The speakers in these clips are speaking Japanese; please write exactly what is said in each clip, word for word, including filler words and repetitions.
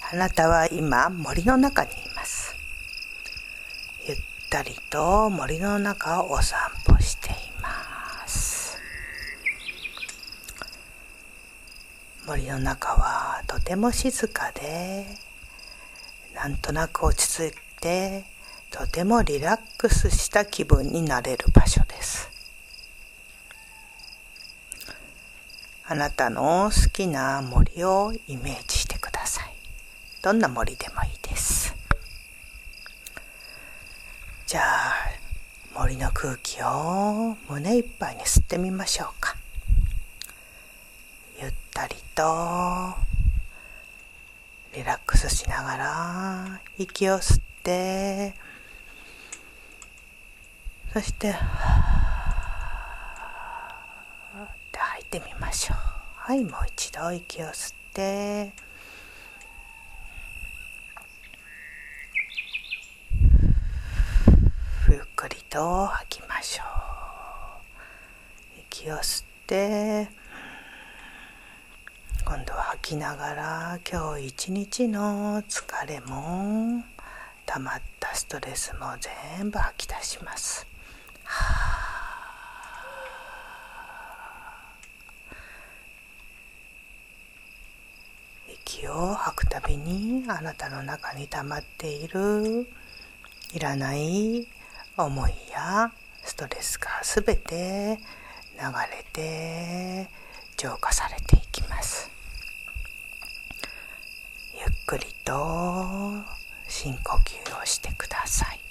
あなたは今森の中にいます。ゆったりと森の中をお散歩しています。森の中はとても静かで、なんとなく落ち着いて、とてもリラックスした気分になれる場所です。あなたの好きな森をイメージしてください。どんな森でもいいです。じゃあ森の空気を胸いっぱいに吸ってみましょうか。ゆったりとリラックスしながら息を吸って、そしてはーって吐いてみましょう。はい、もう一度息を吸って、ゆっくりと吐きましょう。息を吸って、今度は吐きながら今日一日の疲れも溜まったストレスも全部吐き出します。息を吐くたびにあなたの中に溜まっているいらない思いやストレスがすべて流れて浄化されていきます。ゆっくりと深呼吸をしてください。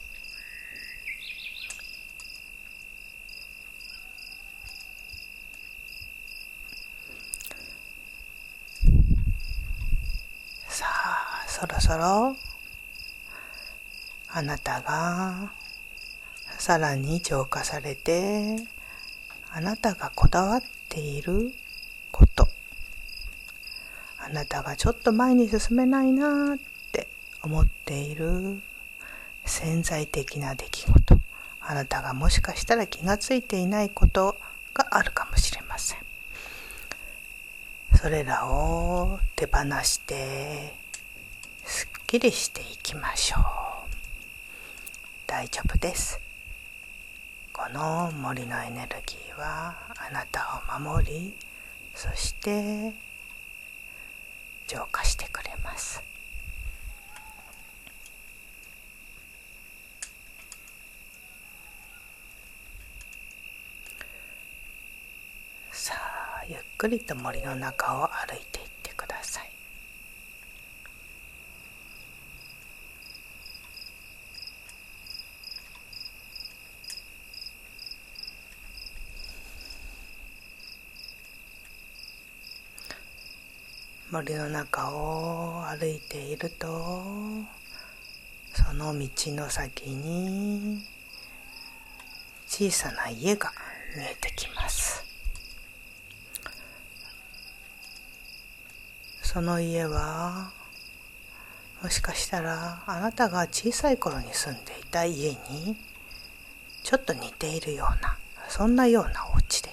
さあ、そろそろあなたがさらに浄化されて、あなたがこだわっていること、あなたがちょっと前に進めないなって思っている潜在的な出来事、あなたがもしかしたら気がついていないことがあるかもしれません。それらを手放してすっきりしていきましょう。大丈夫です。この森のエネルギーはあなたを守り、そして浄化してくれます。さあ、ゆっくりと森の中を歩いていってください。森の中を歩いていると、その道の先に小さな家が見えてきます。その家はもしかしたらあなたが小さい頃に住んでいた家にちょっと似ているような、そんなようなお家です。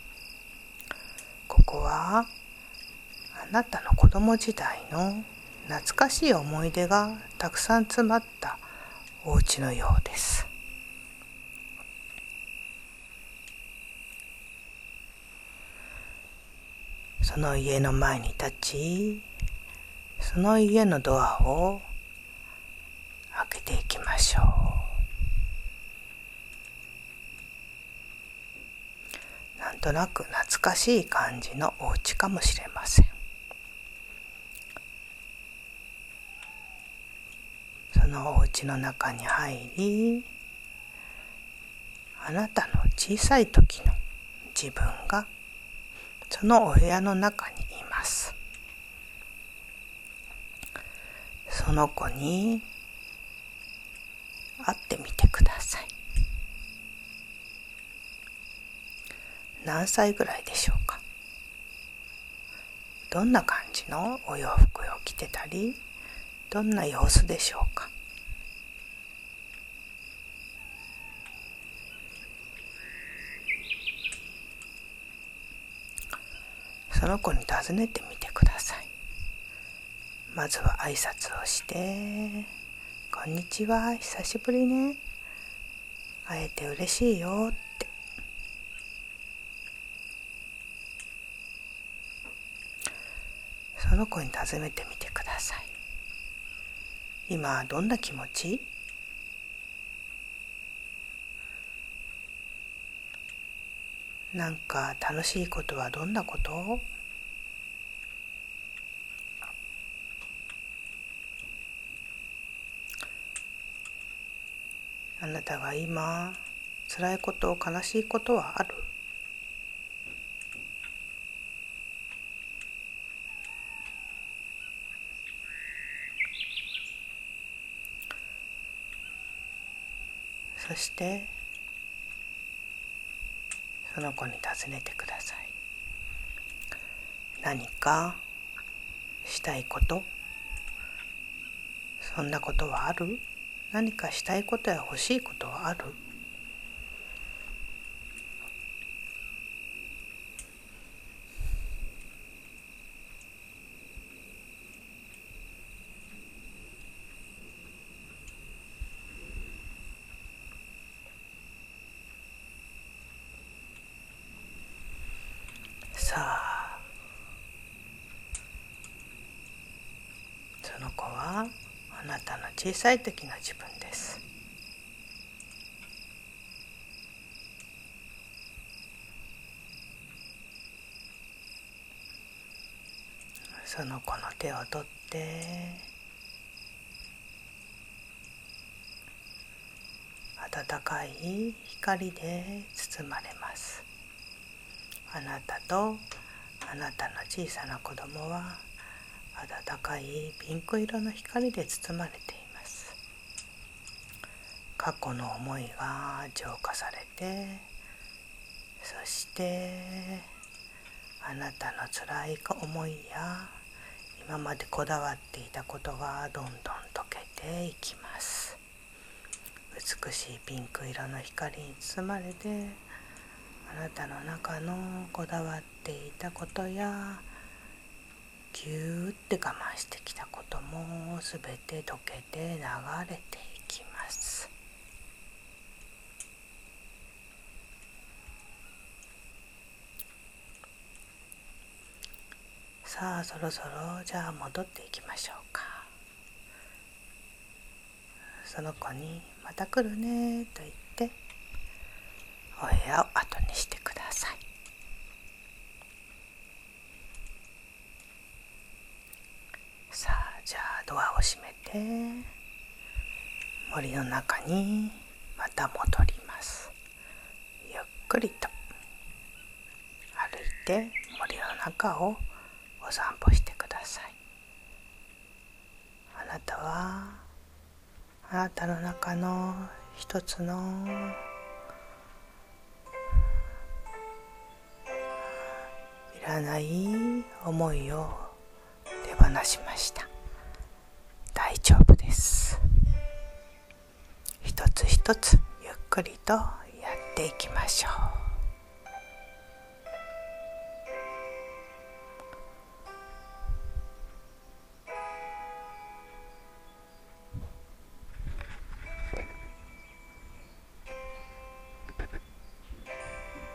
ここはあなたの子供時代の懐かしい思い出がたくさん詰まったお家のようです。その家の前に立ち、その家のドアを開けていきましょう。なんとなく懐かしい感じのお家かもしれません。そのお家の中に入り、あなたの小さい時の自分がそのお部屋の中にいます。その子に会ってみてください。何歳ぐらいでしょうか。どんな感じのお洋服を着てたり、どんな様子でしょうか。その子に尋ねてみてください。 まずは挨拶をして、こんにちは、久しぶりね、会えて嬉しいよって、その子に尋ねてみてください。今どんな気持ち？なんか楽しいことはどんなこと？あなたが今辛いこと、悲しいことはある？そしてその子に尋ねてください。何かしたいこと、そんなことはある？何かしたいことや欲しいことはある？さあ、その子はあなたの小さい時の自分です。その子の手を取って温かい光で包まれます。あなたとあなたの小さな子供は温かいピンク色の光で包まれています。過去の思いが浄化されて、そしてあなたの辛い思いや今までこだわっていたことがどんどん溶けていきます。美しいピンク色の光に包まれて、あなたの中のこだわっていたことやぎゅーって我慢してきたこともすべて溶けて流れていきます。さあ、そろそろじゃあ戻っていきましょうか。その子にまた来るねと言ってお部屋を後にしてください。さあ、じゃあドアを閉めて森の中にまた戻ります。ゆっくりと歩いて森の中をお散歩してください。あなたはあなたの中の一つのいらない思いを手放しました。大丈夫です。一つ一つゆっくりとやっていきましょう。